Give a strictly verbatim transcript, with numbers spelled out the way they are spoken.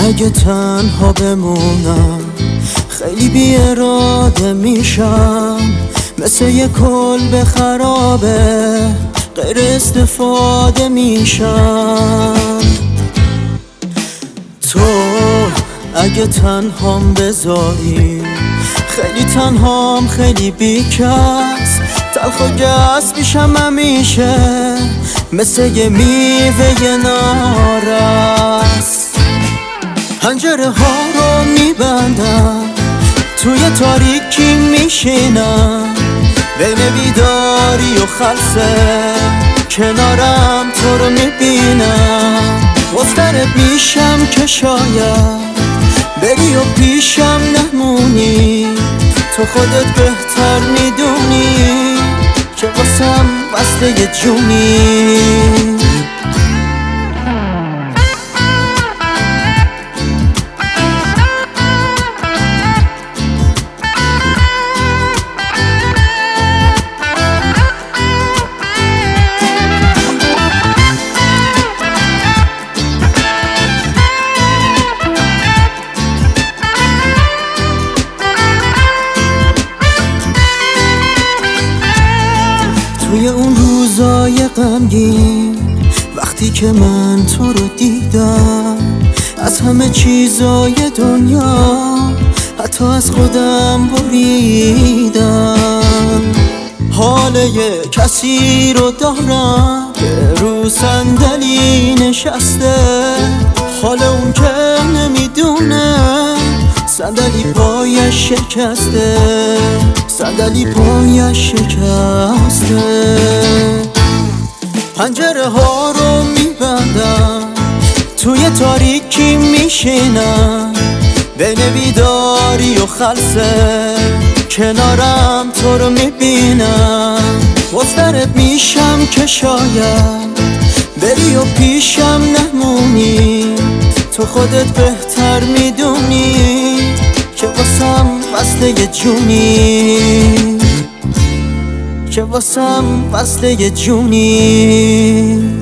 اگه تنها بمونم خیلی بی اراده میشم، مثل یه کلبه خرابه غیر استفاده میشم. تو اگه تنهام بذاری خیلی تنهام، خیلی بیکس، تلخ و گس میشم همیشه، مثل یه میوه نارس. پنجره ها رو میبندم، توی تاریکی میشینم، بین بیداری و خلسه کنارم تو رو میبینم. مضطرب میشم که شاید بری و پیشم نمونی، تو خودت بهتر میدونی که واسم بسته جونی. توی اون روزای غمگین، وقتی که من تو رو دیدم، از همه چیزای دنیا حتی از خودم بریدم. حال یه کسی رو دارم که رو صندلی نشسته، حال اون که نمیدونه صندلی پایش شکسته، صندلی پایش شکسته. پنجره ها رو میبندم، توی تاریکی میشینم، بین بیداری و خلسه کنارم تو رو میبینم. مضطرب میشم که شاید بری و پیشم نمونی، تو خودت بهتر میدونی که واسم بسته جونی، که واسم بسته جونی.